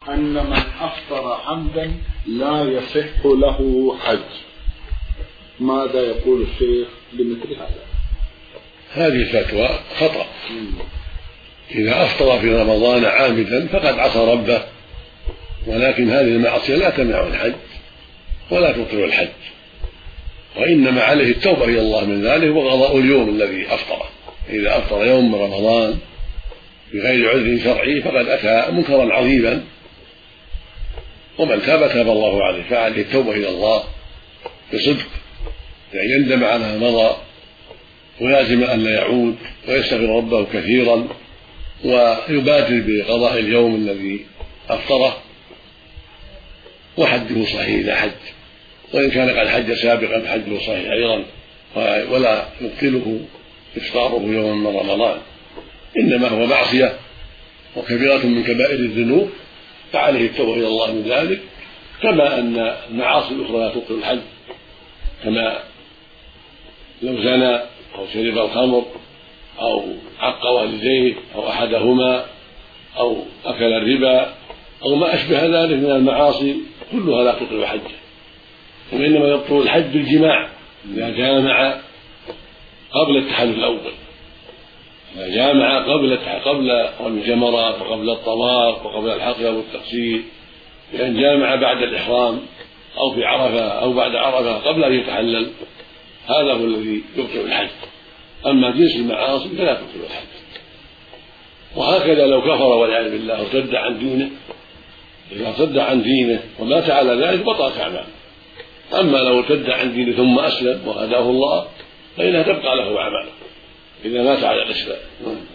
أن من أفطر عمدا لا يصح له حج، ماذا يقول الشيخ لمثل هذا؟ هذه الفتوى خطأ. إذا أفطر في رمضان عامدا فقد عصى ربه، ولكن هذه المعصية لا تمنع الحج ولا تبطل الحج، وإنما عليه التوبة إلى الله من ذلك وقضاء اليوم الذي أفطره. إذا أفطر يوم من رمضان بغير عذر شرعي فقد أتى منكرا عظيما، ومن تاب تاب الله عليه، فعليه التوبة إلى الله بصدق، يعني يندم على ما مضى ويلزم أن لا يعود ويستغفر ربه كثيرا ويبادر بقضاء اليوم الذي أفطره، وحجه صحيح إذا حج، وإن كان قد حج سابقا فحجه صحيح أيضا، ولا يبطله إفطاره يوم من رمضان، إنما هو معصية وكبيرة من كبائر الذنوب، فعليه التوبة إلى الله من ذلك، كما أن المعاصي الأخرى لا تبطل الحج، كما لو زنى أو شرب الخمر أو عق والديه أو أحدهما أو أكل الربا أو ما أشبه ذلك من المعاصي كلها لا تبطل حجه، وإنما يبطل الحج بالجماع إذا جامع قبل التحلل الأول، إذا جامع قبل رمي الجمرات وقبل الطواف وقبل الحلق أو التقصير، لأن جامع بعد الإحرام أو في عرفة أو بعد عرفة قبل أن يتحلل، هذا هو الذي يبطل الحج. أما جنس المعاصي فلا تبطل الحج. وهكذا لو كفر والعياذ بالله وارتد عن دينه، إذا ارتد عن دينه ومات على ذلك بطلت أعماله. أما لو ارتد عن دينه ثم أسلم وهداه الله فإنها تبقى له أعماله إذا مات على الإسلام.